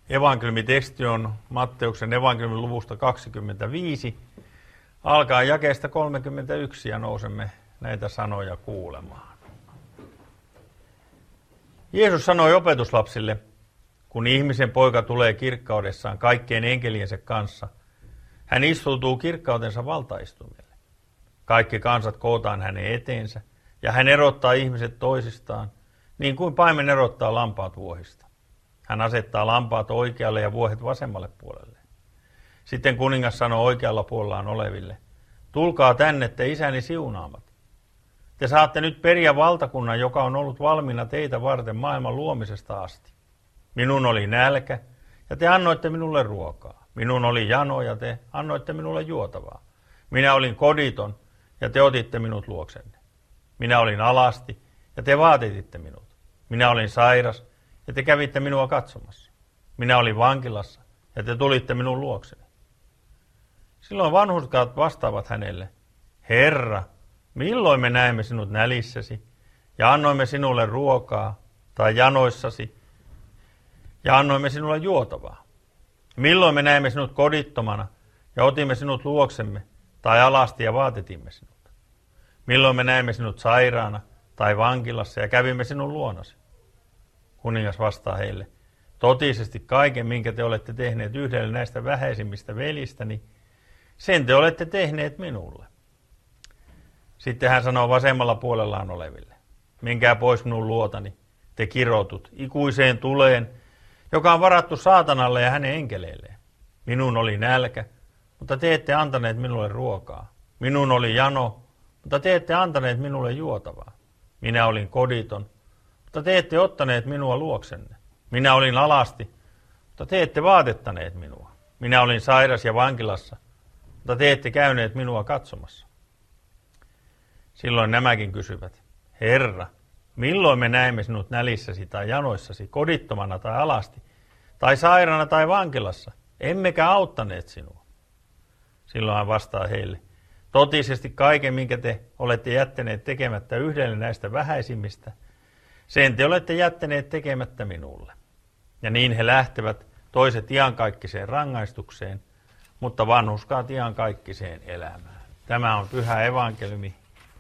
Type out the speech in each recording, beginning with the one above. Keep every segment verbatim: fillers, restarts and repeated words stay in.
Evankeliumiteksti on Matteuksen evankeliumin luvusta kaksikymmentäviisi, alkaa jakeesta kolmekymmentäyksi ja nousemme näitä sanoja kuulemaan. Jeesus sanoi opetuslapsille, kun ihmisen poika tulee kirkkaudessaan kaikkien enkeliensä kanssa, hän istuutuu kirkkautensa valtaistumille. Kaikki kansat kootaan hänen eteensä, ja hän erottaa ihmiset toisistaan, niin kuin paimen erottaa lampaat vuohista. Hän asettaa lampaat oikealle ja vuohet vasemmalle puolelle. Sitten kuningas sanoo oikealla puolellaan oleville, tulkaa tänne te isäni siunaamat. Te saatte nyt periä valtakunnan, joka on ollut valmiina teitä varten maailman luomisesta asti. Minun oli nälkä, ja te annoitte minulle ruokaa. Minun oli jano, ja te annoitte minulle juotavaa. Minä olin koditon, ja te otitte minut luoksenne. Minä olin alasti, ja te vaatititte minut. Minä olin sairas, ja te kävitte minua katsomassa. Minä olin vankilassa, ja te tulitte minun luokseni. Silloin vanhurskaat vastaavat hänelle, Herra, milloin me näemme sinut nälissäsi, ja annoimme sinulle ruokaa, tai janoissasi, ja annoimme sinulle juotavaa? Milloin me näemme sinut kodittomana, ja otimme sinut luoksemme, tai alasti ja vaatitimme sinut? Milloin me näemme sinut sairaana, tai vankilassa, ja kävimme sinun luonasi? Kuningas vastaa heille, totisesti kaiken, minkä te olette tehneet yhdelle näistä vähäisimmistä velistäni, sen te olette tehneet minulle. Sitten hän sanoo vasemmalla puolellaan oleville, menkää pois minun luotani, te kirotut, ikuiseen tuleen, joka on varattu saatanalle ja hänen enkeleilleen. Minun oli nälkä, mutta te ette antaneet minulle ruokaa. Minun oli jano, mutta te ette antaneet minulle juotavaa. Minä olin koditon, mutta te ette ottaneet minua luoksenne. Minä olin alasti, mutta te ette vaatettaneet minua. Minä olin sairas ja vankilassa, mutta te ette käyneet minua katsomassa. Silloin nämäkin kysyvät, Herra, milloin me näemme sinut nälissäsi tai janoissasi, kodittomana tai alasti, tai sairaana tai vankilassa, emmekä auttaneet sinua? Silloin hän vastaa heille, totisesti kaiken, minkä te olette jättäneet tekemättä yhdelle näistä vähäisimmistä, sen te olette jättäneet tekemättä minulle. Ja niin he lähtevät, toiset iankaikkiseen rangaistukseen, mutta vanhurskaat iankaikkiseen elämään. Tämä on pyhä evankeliumi.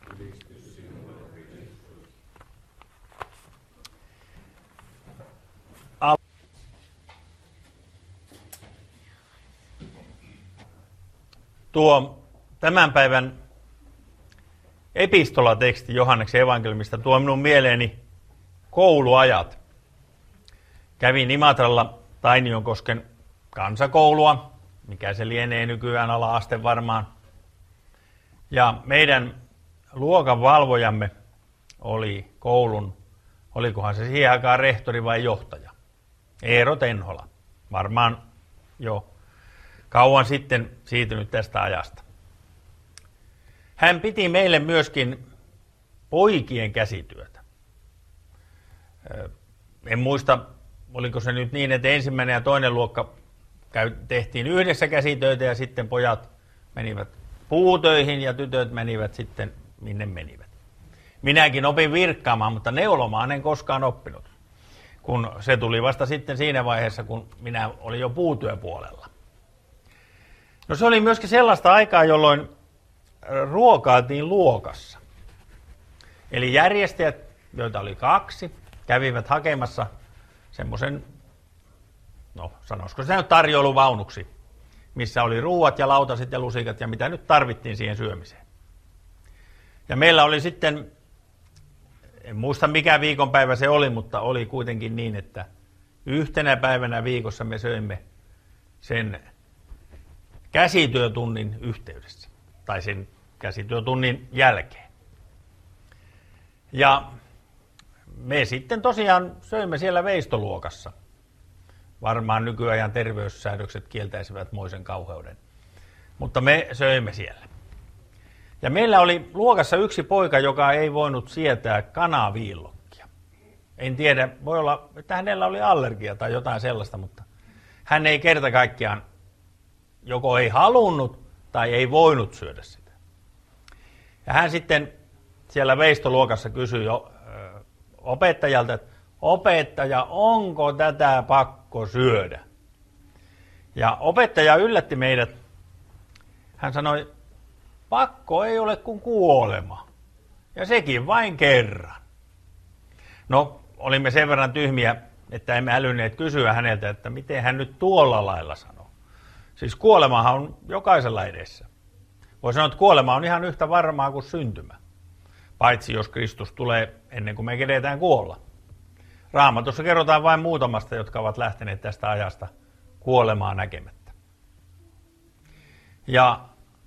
Tuo tämän päivän epistolateksti Johanneksen evankeliumista tuo minun mieleeni kouluajat. Kävin Imatralla Tainionkosken kansakoulua, mikä se lienee nykyään ala-aste varmaan. Ja meidän luokan valvojamme oli koulun, olikohan se siihen aikaan rehtori vai johtaja, Eero Tenhola, varmaan jo kauan sitten siirtynyt tästä ajasta. Hän piti meille myöskin poikien käsityötä. En muista, oliko se nyt niin, että ensimmäinen ja toinen luokka tehtiin yhdessä käsitöitä ja sitten pojat menivät puutöihin ja tytöt menivät sitten minne menivät. Minäkin opin virkkaamaan, mutta neulomaan en koskaan oppinut, kun se tuli vasta sitten siinä vaiheessa, kun minä olin jo puutyöpuolella. No se oli myöskin sellaista aikaa, jolloin ruokailtiin luokassa. Eli järjestäjät, joita oli kaksi, kävivät hakemassa semmoisen, no sanoisiko se nyt tarjouluvaunuksi, missä oli ruuat ja lautaset ja lusikat ja mitä nyt tarvittiin siihen syömiseen. Ja meillä oli sitten, en muista mikä viikonpäivä se oli, mutta oli kuitenkin niin, että yhtenä päivänä viikossa me söimme sen käsityötunnin yhteydessä, tai sen käsityötunnin jälkeen. Ja me sitten tosiaan söimme siellä veistoluokassa. Varmaan nykyajan terveyssäädökset kieltäisivät moisen kauheuden, mutta me söimme siellä. Ja meillä oli luokassa yksi poika, joka ei voinut sietää kanaviillokkia. En tiedä, voi olla, että hänellä oli allergia tai jotain sellaista, mutta hän ei kerta kaikkiaan joko ei halunnut tai ei voinut syödä sitä. Ja hän sitten siellä veistoluokassa kysyi jo, ö, opettajalta, että opettaja, onko tätä pakko syödä? Ja opettaja yllätti meidät. Hän sanoi, pakko ei ole kuin kuolema. Ja sekin vain kerran. No, olimme sen verran tyhmiä, että emme älyneet kysyä häneltä, että miten hän nyt tuolla lailla sanoo. Siis kuolemahan on jokaisella edessä. Voi sanoa, että kuolema on ihan yhtä varmaa kuin syntymä. Paitsi jos Kristus tulee ennen kuin me kedetään kuolla. Raamatussa kerrotaan vain muutamasta, jotka ovat lähteneet tästä ajasta kuolemaa näkemättä. Ja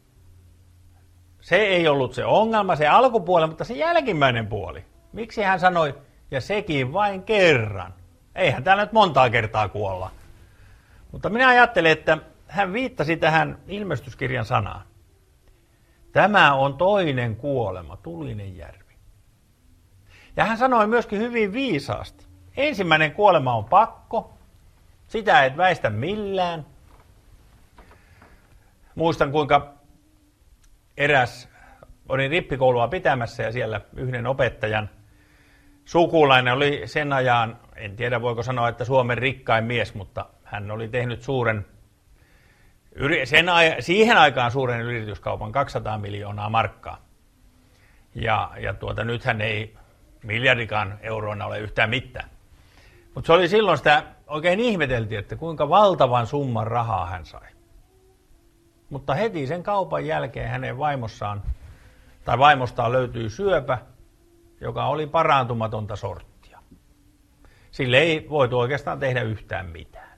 se ei ollut se ongelma, se alkupuoli, mutta se jälkimmäinen puoli. Miksi hän sanoi, ja sekin vain kerran. Eihän täällä nyt montaa kertaa kuolla. Mutta minä ajattelen, että hän viittasi tähän ilmestyskirjan sanaan. Tämä on toinen kuolema, tulinen järvi. Ja hän sanoi myöskin hyvin viisaasti. Ensimmäinen kuolema on pakko. Sitä et väistä millään. Muistan, kuinka eräs, olin rippikoulua pitämässä ja siellä yhden opettajan sukulainen oli sen ajan, en tiedä voiko sanoa, että Suomen rikkain mies, mutta hän oli tehnyt suuren, sen, siihen aikaan suuren yrityskaupan, kaksisataa miljoonaa markkaa. Ja, ja tuota, nythän ei miljardikaan euroina ole yhtään mitään. Mutta se oli silloin sitä, oikein ihmeteltiin, että kuinka valtavan summan rahaa hän sai. Mutta heti sen kaupan jälkeen hänen vaimossaan, tai vaimostaan löytyi syöpä, joka oli parantumatonta sorttia. Sille ei voitu oikeastaan tehdä yhtään mitään.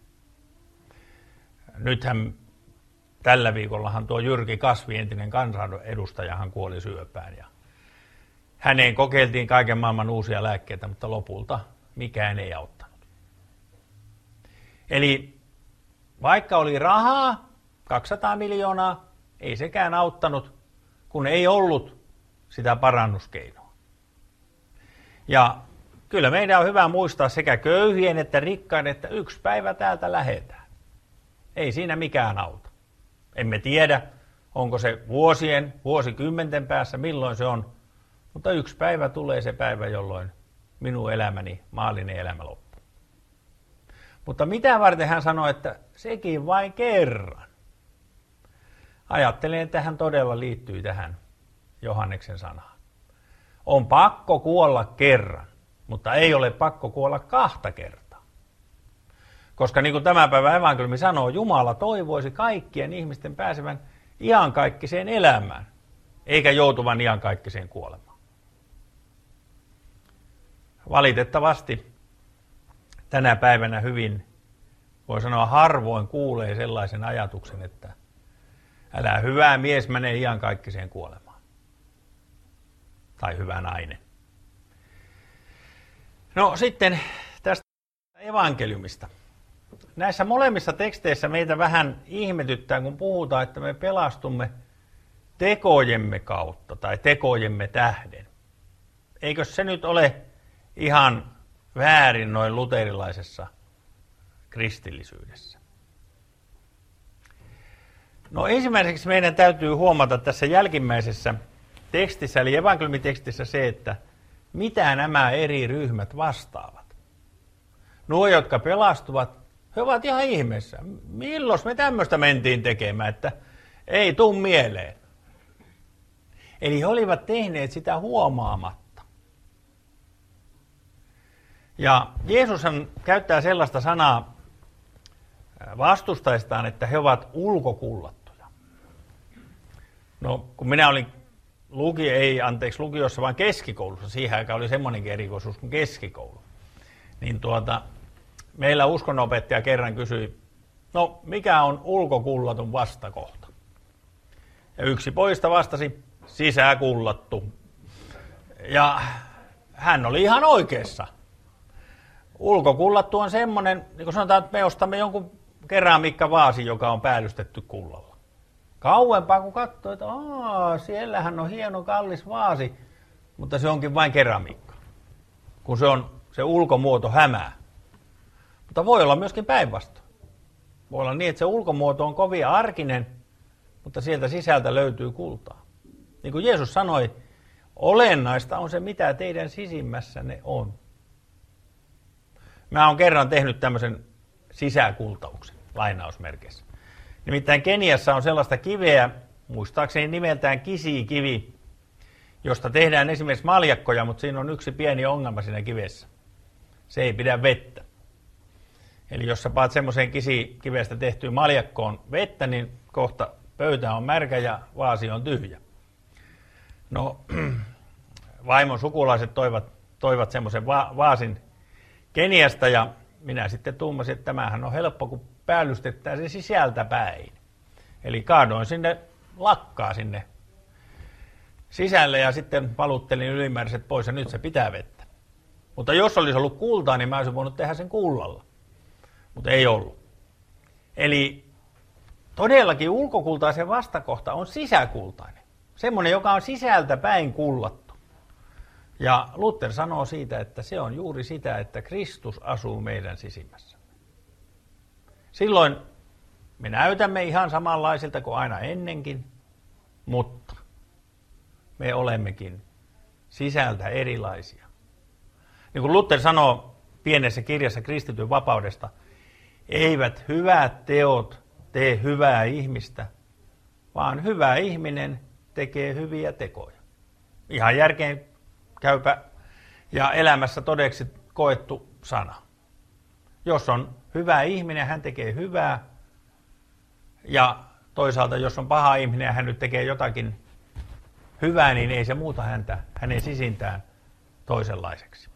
Nythän tällä viikollahan tuo Jyrki Kasvi, entinen kansanedustajahan kuoli syöpään. Ja häneen kokeiltiin kaiken maailman uusia lääkkeitä, mutta lopulta mikään ei auttanut. Eli vaikka oli rahaa, kaksisataa miljoonaa, ei sekään auttanut, kun ei ollut sitä parannuskeinoa. Ja kyllä meidän on hyvä muistaa sekä köyhien että rikkaiden, että yksi päivä täältä lähetään. Ei siinä mikään auta. Emme tiedä, onko se vuosien, vuosikymmenten päässä, milloin se on, mutta yksi päivä tulee se päivä, jolloin minun elämäni, maallinen elämä loppuu. Mutta mitä varten hän sanoi, että sekin vain kerran. Ajattelen, että hän todella liittyy tähän Johanneksen sanaan. On pakko kuolla kerran, mutta ei ole pakko kuolla kahta kertaa. Koska niin kuin tämä päivä evankeliumi sanoo, Jumala toivoisi kaikkien ihmisten pääsevän iankaikkiseen elämään, eikä joutuvan iankaikkiseen kuolemaan. Valitettavasti tänä päivänä hyvin, voi sanoa harvoin kuulee sellaisen ajatuksen, että älä hyvä mies mene iankaikkiseen kuolemaan. Tai hyvä nainen. No sitten tästä evankeliumista. Näissä molemmissa teksteissä meitä vähän ihmetyttää, kun puhutaan, että me pelastumme tekojemme kautta tai tekojemme tähden. Eikö se nyt ole ihan väärin noin luterilaisessa kristillisyydessä? No ensimmäiseksi meidän täytyy huomata tässä jälkimmäisessä tekstissä, eli evankeliumitekstissä se, että mitä nämä eri ryhmät vastaavat. Nuo, jotka pelastuvat, he ovat ihan ihmeessä. Milloin me tämmöistä mentiin tekemään, että ei tuu mieleen. Eli he olivat tehneet sitä huomaamatta. Ja Jeesushan käyttää sellaista sanaa vastustaistaan, että he ovat ulkokullattuja. No, kun minä olin luki, ei anteeksi lukiossa, vaan keskikoulussa, siihen aikaan oli semmoinenkin erikoisuus kuin keskikoulu. Niin tuota, meillä uskonnonopettaja kerran kysyi, no mikä on ulkokullatun vastakohta? Ja yksi pojista vastasi, sisäkullattu. Ja hän oli ihan oikeassa. Ulkokullattu on semmoinen, niin kuin sanotaan, että me ostamme jonkun keramiikkavaasin, joka on päällystetty kullalla. Kauempaa kun katsoo, että aah, siellähän on hieno kallis vaasi, mutta se onkin vain keramiikka, kun se on se ulkomuoto hämää. Mutta voi olla myöskin päinvastoin. Voi olla niin, että se ulkomuoto on kovin arkinen, mutta sieltä sisältä löytyy kultaa. Niin kuin Jeesus sanoi, olennaista on se, mitä teidän sisimmässänne on. Mä oon kerran tehnyt tämmöisen sisäkultauksen. lainausmerkeissä. Nimittäin Keniassa on sellaista kiveä, muistaakseni nimeltään kisikivi, josta tehdään esimerkiksi maljakkoja, mutta siinä on yksi pieni ongelma siinä kivessä. Se ei pidä vettä. Eli jos sä paat semmoiseen kisikivestä tehtyyn maljakkoon vettä, niin kohta pöytä on märkä ja vaasi on tyhjä. No, vaimon sukulaiset toivat, toivat semmoisen va- vaasin Keniasta ja minä sitten tuumasin, että tämähän on helppo, kun päällystetään se sisältä päin. Eli kaadoin sinne lakkaa sinne sisälle ja sitten valuttelin ylimääräiset pois ja nyt se pitää vettä. Mutta jos olisi ollut kultaa, niin mä olisin voinut tehdä sen kullalla. Mutta ei ollut. Eli todellakin ulkokultaisen vastakohta on sisäkultainen. Semmoinen, joka on sisältä päin kullattu. Ja Luther sanoo siitä, että se on juuri sitä, että Kristus asuu meidän sisimmässä. Silloin me näytämme ihan samanlaisilta kuin aina ennenkin, mutta me olemmekin sisältä erilaisia. Niin kuin Luther sanoo pienessä kirjassa kristityn vapaudesta, eivät hyvät teot tee hyvää ihmistä, vaan hyvä ihminen tekee hyviä tekoja. Ihan järkeen käypä ja elämässä todeksi koettu sana. Jos on hyvä ihminen, hän tekee hyvää, ja toisaalta jos on paha ihminen ja hän nyt tekee jotakin hyvää, niin ei se muuta häntä, hänen sisintään toisenlaiseksi.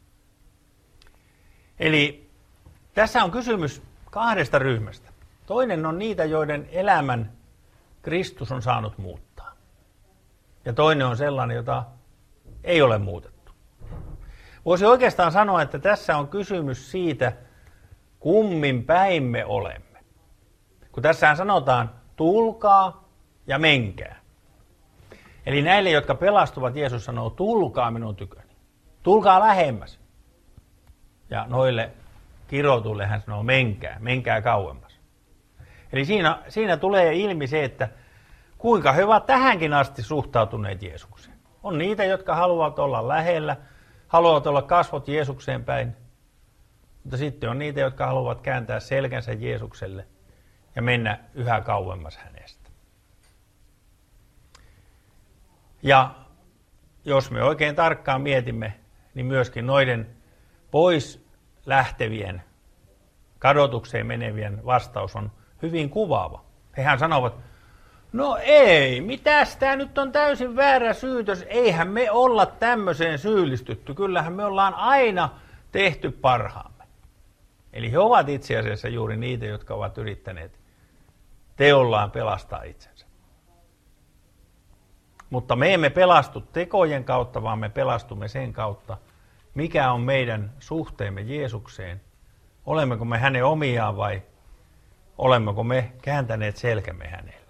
Eli tässä on kysymys kahdesta ryhmästä. Toinen on niitä, joiden elämän Kristus on saanut muuttaa. Ja toinen on sellainen, jota ei ole muutettu. Voisi oikeastaan sanoa, että tässä on kysymys siitä, kummin päin me olemme. Kun tässähän sanotaan, tulkaa ja menkää. Eli näille, jotka pelastuvat, Jeesus sanoo, tulkaa minun tyköni. Tulkaa lähemmäs. Ja noille kirotuille hän sanoo, menkää, menkää kauemmas. Eli siinä, siinä tulee ilmi se, että kuinka he ovat tähänkin asti suhtautuneet Jeesukseen. On niitä, jotka haluavat olla lähellä, haluavat olla kasvot Jeesukseen päin. Mutta sitten on niitä, jotka haluavat kääntää selkänsä Jeesukselle ja mennä yhä kauemmas hänestä. Ja jos me oikein tarkkaan mietimme, niin myöskin noiden pois lähtevien, kadotukseen menevien vastaus on hyvin kuvaava. Hehän sanovat, no ei, mitäs tämä nyt on täysin väärä syytös, eihän me olla tämmöiseen syyllistytty, kyllähän me ollaan aina tehty parhaamme. Eli he ovat itse asiassa juuri niitä, jotka ovat yrittäneet teollaan pelastaa itsensä. Mutta me emme pelastu tekojen kautta, vaan me pelastumme sen kautta, mikä on meidän suhteemme Jeesukseen. Olemmeko me hänen omiaan vai olemmeko me kääntäneet selkämme hänelle.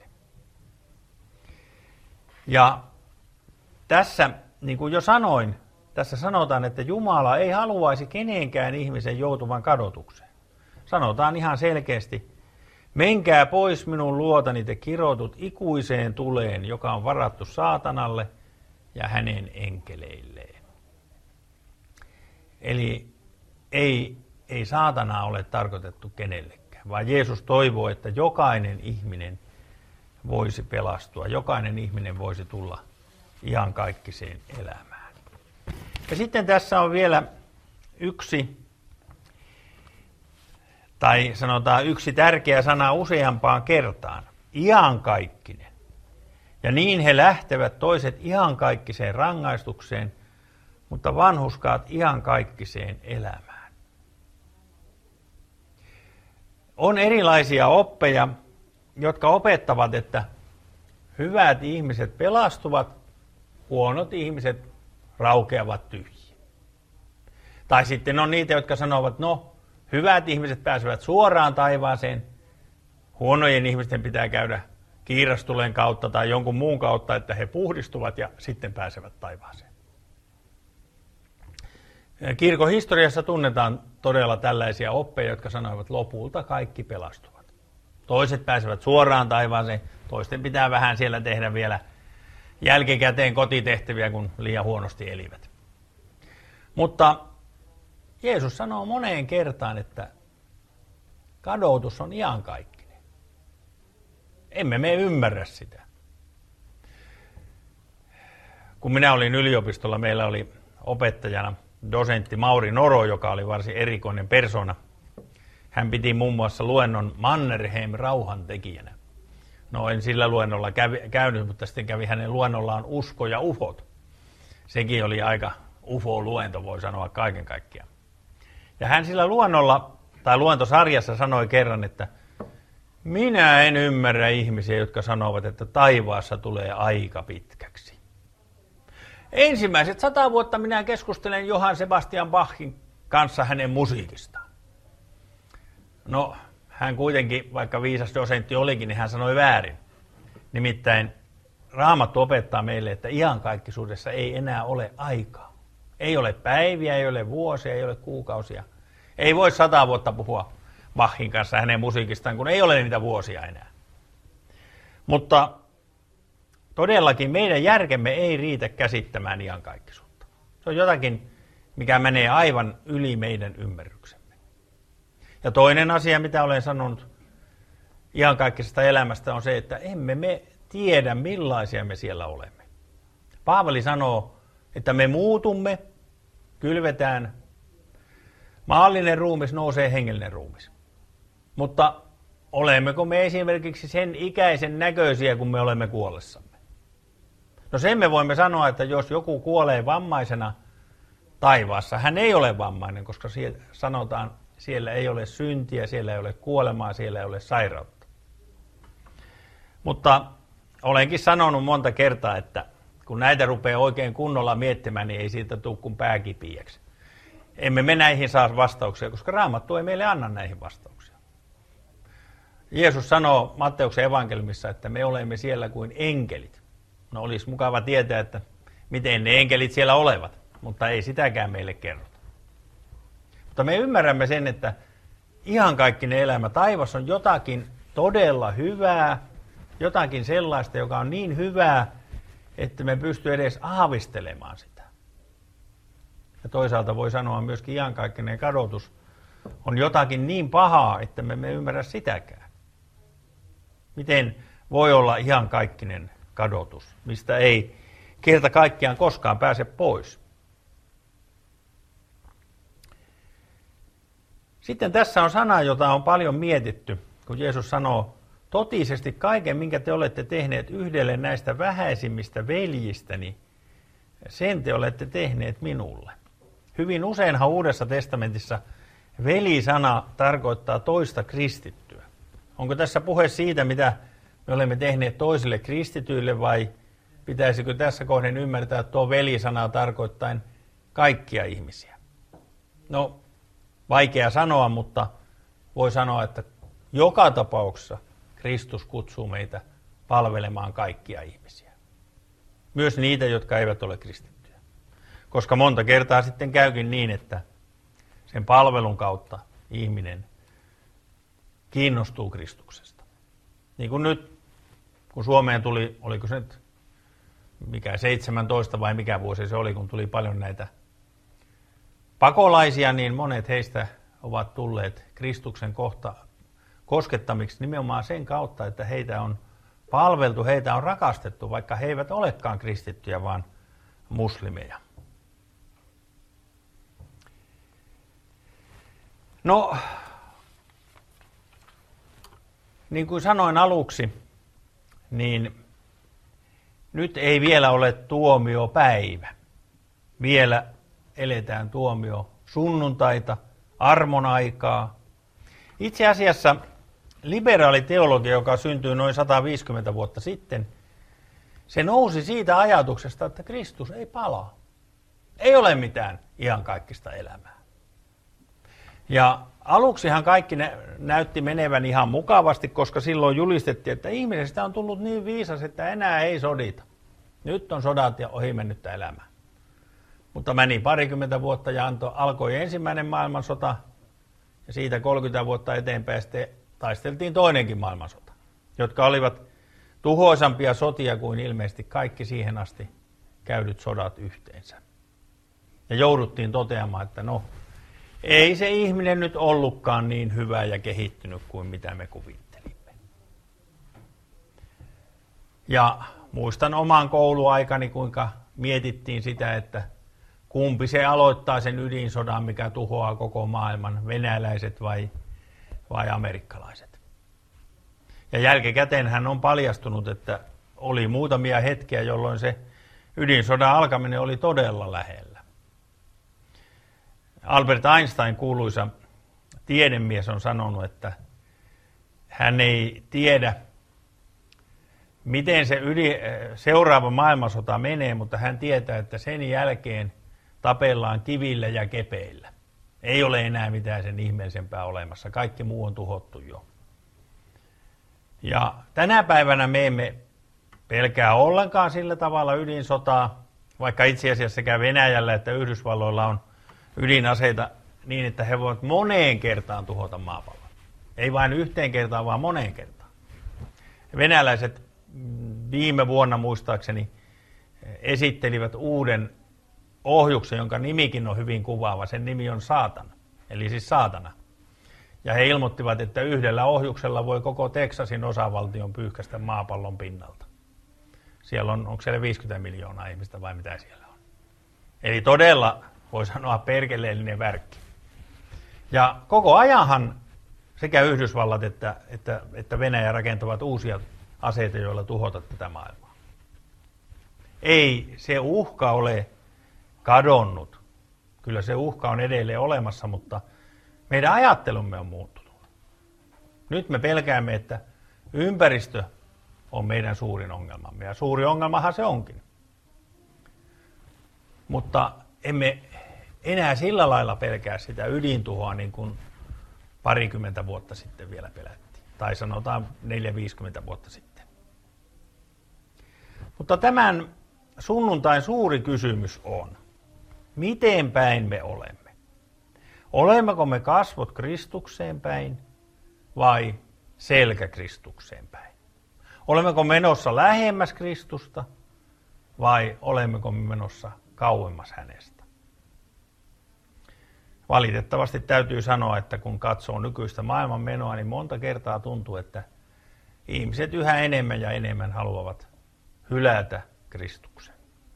Ja tässä, niin kuin jo sanoin, tässä sanotaan, että Jumala ei haluaisi kenenkään ihmisen joutuvan kadotukseen. Sanotaan ihan selkeästi, menkää pois minun luotani te kirotut ikuiseen tuleen, joka on varattu saatanalle ja hänen enkeleilleen. Eli ei, ei saatanaa ole tarkoitettu kenellekään, vaan Jeesus toivoo, että jokainen ihminen voisi pelastua, jokainen ihminen voisi tulla iankaikkiseen elämään. Ja sitten tässä on vielä yksi, tai sanotaan yksi tärkeä sana useampaan kertaan, iankaikkinen. Ja niin he lähtevät toiset iankaikkiseen rangaistukseen, mutta vanhurskaat iankaikkiseen elämään. On erilaisia oppeja, jotka opettavat, että hyvät ihmiset pelastuvat, huonot ihmiset raukeavat tyhjiin. Tai sitten on niitä, jotka sanovat, no, hyvät ihmiset pääsevät suoraan taivaaseen, huonojen ihmisten pitää käydä kiirastulen kautta tai jonkun muun kautta, että he puhdistuvat ja sitten pääsevät taivaaseen. Kirkon historiassa tunnetaan todella tällaisia oppeja, jotka sanoivat, lopulta kaikki pelastuvat. Toiset pääsevät suoraan taivaaseen, toisten pitää vähän siellä tehdä vielä jälkikäteen kotitehtäviä, kun liian huonosti elivät. Mutta Jeesus sanoo moneen kertaan, että kadotus on iankaikkinen. Emme me ymmärrä sitä. Kun minä olin yliopistolla, meillä oli opettajana dosentti Mauri Noro, joka oli varsin erikoinen persona. Hän piti muun muassa luennon Mannerheim rauhantekijänä. No en sillä luennolla kävi, käynyt, mutta sitten kävi hänen luennollaan Usko ja ufot. Sekin oli aika ufo-luento, voi sanoa kaiken kaikkiaan. Ja hän sillä luennolla, tai luentosarjassa sanoi kerran, että minä en ymmärrä ihmisiä, jotka sanovat, että taivaassa tulee aika pitkäksi. Ensimmäiset sata vuotta minä keskustelen Johann Sebastian Bachin kanssa hänen musiikistaan. No, hän kuitenkin, vaikka viisas dosentti olikin, niin hän sanoi väärin. Nimittäin Raamattu opettaa meille, että iankaikkisuudessa ei enää ole aikaa. Ei ole päiviä, ei ole vuosia, ei ole kuukausia. Ei voi sata vuotta puhua Bachin kanssa hänen musiikistaan, kun ei ole niitä vuosia enää. Mutta todellakin meidän järkemme ei riitä käsittämään iankaikkisuutta. Se on jotakin, mikä menee aivan yli meidän ymmärryksemme. Ja toinen asia, mitä olen sanonut iankaikkisesta elämästä, on se, että emme me tiedä, millaisia me siellä olemme. Paavali sanoo, että me muutumme, kylvetään, maallinen ruumis nousee hengellinen ruumis. Mutta olemmeko me esimerkiksi sen ikäisen näköisiä, kun me olemme kuollessamme? No sen me voimme sanoa, että jos joku kuolee vammaisena taivaassa, hän ei ole vammainen, koska siellä sanotaan, siellä ei ole syntiä, siellä ei ole kuolemaa, siellä ei ole sairautta. Mutta olenkin sanonut monta kertaa, että kun näitä rupeaa oikein kunnolla miettimään, niin ei siitä tule kuin pääkipiäksi. Emme me näihin saa vastauksia, koska Raamattu ei meille anna näihin vastauksia. Jeesus sanoo Matteuksen evankeliumissa, että me olemme siellä kuin enkelit. No olisi mukava tietää, että miten ne enkelit siellä olevat, mutta ei sitäkään meille kerrota. Mutta me ymmärrämme sen, että iankaikkinen elämä, taivas on jotakin todella hyvää, jotakin sellaista, joka on niin hyvää, että me pysty edes aavistelemaan sitä. Ja toisaalta voi sanoa myöskin iankaikkinen kadotus on jotakin niin pahaa, että me emme ymmärrä sitäkään. Miten voi olla iankaikkinen kadotus, mistä ei kerta kaikkiaan koskaan pääse pois? Sitten tässä on sana, jota on paljon mietitty, kun Jeesus sanoo, totisesti kaiken, minkä te olette tehneet yhdelle näistä vähäisimmistä veljistäni, sen te olette tehneet minulle. Hyvin useinhan Uudessa testamentissa veli-sana tarkoittaa toista kristittyä. Onko tässä puhe siitä, mitä me olemme tehneet toisille kristityille, vai pitäisikö tässä kohden ymmärtää, että tuo veli-sana tarkoittain kaikkia ihmisiä? No, vaikea sanoa, mutta voi sanoa, että joka tapauksessa Kristus kutsuu meitä palvelemaan kaikkia ihmisiä. Myös niitä, jotka eivät ole kristittyjä. Koska monta kertaa sitten käykin niin, että sen palvelun kautta ihminen kiinnostuu Kristuksesta. Niin kuin nyt, kun Suomeen tuli, oliko se nyt mikä seitsemäntoista vai mikä vuosi se oli, kun tuli paljon näitä pakolaisia, niin monet heistä ovat tulleet Kristuksen kohta koskettamiksi nimenomaan sen kautta, että heitä on palveltu, heitä on rakastettu, vaikka he eivät olekaan kristittyjä, vaan muslimeja. No, niin kuin sanoin aluksi, niin nyt ei vielä ole tuomiopäivä. Vielä eletään tuomio sunnuntaita, armon aikaa. Itse asiassa liberaali teologia, joka syntyi noin sata viisikymmentä vuotta sitten, se nousi siitä ajatuksesta, että Kristus ei palaa. Ei ole mitään iankaikkista elämää. Ja aluksihan kaikki näytti menevän ihan mukavasti, koska silloin julistettiin, että ihmisestä on tullut niin viisas, että enää ei sodita. Nyt on sodat ja ohi mennyttä elämää. Mutta meni parikymmentä vuotta ja antoi, alkoi ensimmäinen maailmansota, ja siitä kolmekymmentä vuotta eteenpäin sitten taisteltiin toinenkin maailmansota, jotka olivat tuhoisampia sotia kuin ilmeisesti kaikki siihen asti käydyt sodat yhteensä. Ja jouduttiin toteamaan, että no, ei se ihminen nyt ollutkaan niin hyvä ja kehittynyt kuin mitä me kuvittelimme. Ja muistan oman kouluaikani, kuinka mietittiin sitä, että kumpi se aloittaa sen ydinsodan, mikä tuhoaa koko maailman, venäläiset vai, vai amerikkalaiset. Ja jälkikäteenhän on paljastunut, että oli muutamia hetkiä, jolloin se ydinsodan alkaminen oli todella lähellä. Albert Einstein, kuuluisa tiedemies, on sanonut, että hän ei tiedä, miten se ydin, seuraava maailmansota menee, mutta hän tietää, että sen jälkeen tapellaan kivillä ja kepeillä. Ei ole enää mitään sen ihmeellisempää olemassa. Kaikki muu on tuhottu jo. Ja tänä päivänä me emme pelkää ollenkaan sillä tavalla ydinsotaa, vaikka itse asiassa sekä Venäjällä että Yhdysvalloilla on ydinaseita niin, että he voivat moneen kertaan tuhota maapallon. Ei vain yhteen kertaan, vaan moneen kertaan. Venäläiset viime vuonna muistaakseni esittelivät uuden ohjuksen, jonka nimikin on hyvin kuvaava. Sen nimi on Saatana, eli siis saatana. Ja he ilmoittivat, että yhdellä ohjuksella voi koko Teksasin osavaltion pyyhkäistä maapallon pinnalta. Siellä on, onko siellä viisikymmentä miljoonaa ihmistä vai mitä siellä on. Eli todella, voi sanoa, perkeleellinen värkki. Ja koko ajanhan sekä Yhdysvallat että, että, että Venäjä rakentavat uusia aseita, joilla tuhota tätä maailmaa. Ei se uhka ole kadonnut. Kyllä se uhka on edelleen olemassa, mutta meidän ajattelumme on muuttunut. Nyt me pelkäämme, että ympäristö on meidän suurin ongelmamme, ja suuri ongelmahan se onkin. Mutta emme enää sillä lailla pelkää sitä ydintuhoa niin kuin parikymmentä vuotta sitten vielä pelättiin, tai sanotaan neljä viisikymmentä vuotta sitten. Mutta tämän sunnuntain suuri kysymys on, miten päin me olemme? Olemmeko me kasvot Kristukseen päin vai selkä Kristukseen päin? Olemmeko menossa lähemmäs Kristusta vai olemmeko me menossa kauemmas hänestä? Valitettavasti täytyy sanoa, että kun katsoo nykyistä maailman menoa, niin monta kertaa tuntuu, että ihmiset yhä enemmän ja enemmän haluavat hylätä Kristuksen.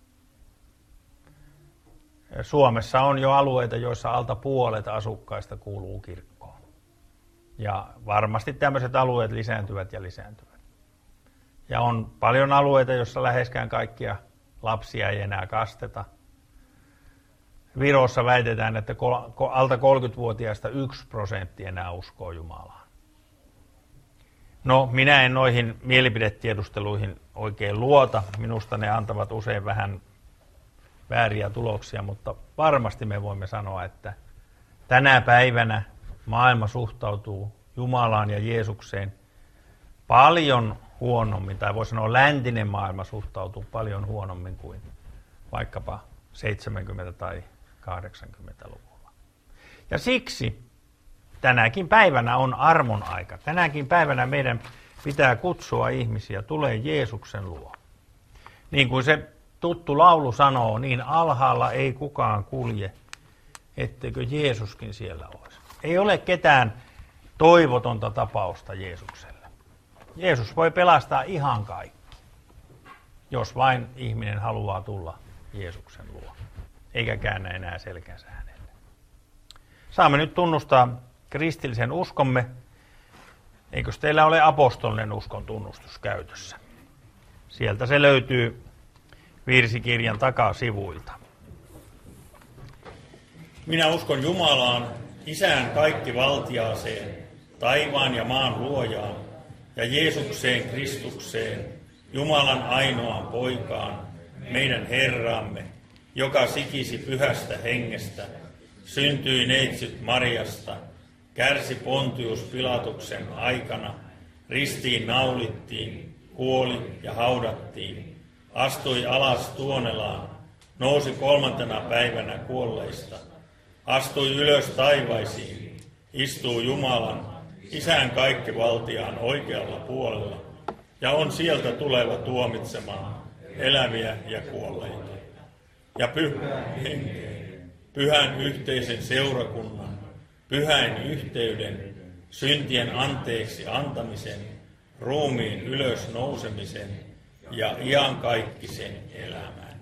Suomessa on jo alueita, joissa alta puolet asukkaista kuuluu kirkkoon. Ja varmasti tämmöiset alueet lisääntyvät ja lisääntyvät. Ja on paljon alueita, joissa läheskään kaikkia lapsia ei enää kasteta. Virossa väitetään, että alta kolmekymmentävuotiaista yksi prosentti enää uskoo Jumalaan. No, minä en noihin mielipidetiedusteluihin oikein luota. Minusta ne antavat usein vähän vääriä tuloksia, mutta varmasti me voimme sanoa, että tänä päivänä maailma suhtautuu Jumalaan ja Jeesukseen paljon huonommin, tai voi sanoa läntinen maailma suhtautuu paljon huonommin kuin vaikkapa seitsemänkymmentä- tai kahdeksankymmentäluvulla. Ja siksi tänäkin päivänä on armon aika. Tänäkin päivänä meidän pitää kutsua ihmisiä, tulee Jeesuksen luo. Niin kuin se tuttu laulu sanoo, niin alhaalla ei kukaan kulje, etteikö Jeesuskin siellä olisi. Ei ole ketään toivotonta tapausta Jeesukselle. Jeesus voi pelastaa ihan kaikki, jos vain ihminen haluaa tulla Jeesuksen luo, eikä käännä enää selkänsä hänelle. Saamme nyt tunnustaa kristillisen uskomme. Eikös teillä ole apostolinen uskon tunnustus käytössä? Sieltä se löytyy virsikirjan takasivuilta. Minä uskon Jumalaan, Isään kaikkivaltiaaseen, taivaan ja maan luojaan, ja Jeesukseen Kristukseen, Jumalan ainoaan poikaan, meidän Herramme, joka sikisi pyhästä hengestä, syntyi neitsyt Mariasta, kärsi Pontius Pilatuksen aikana, ristiin naulittiin, kuoli ja haudattiin, astui alas Tuonelaan, nousi kolmantena päivänä kuolleista, astui ylös taivaisiin, istuu Jumalan, Isän kaikkivaltiaan oikealla puolella, ja on sieltä tuleva tuomitsemaan eläviä ja kuolleita. Ja pyhän henkeen, pyhän yhteisen seurakunnan, pyhäin yhteyden, syntien anteeksi antamisen, ruumiin ylös nousemisen ja iankaikkisen elämän.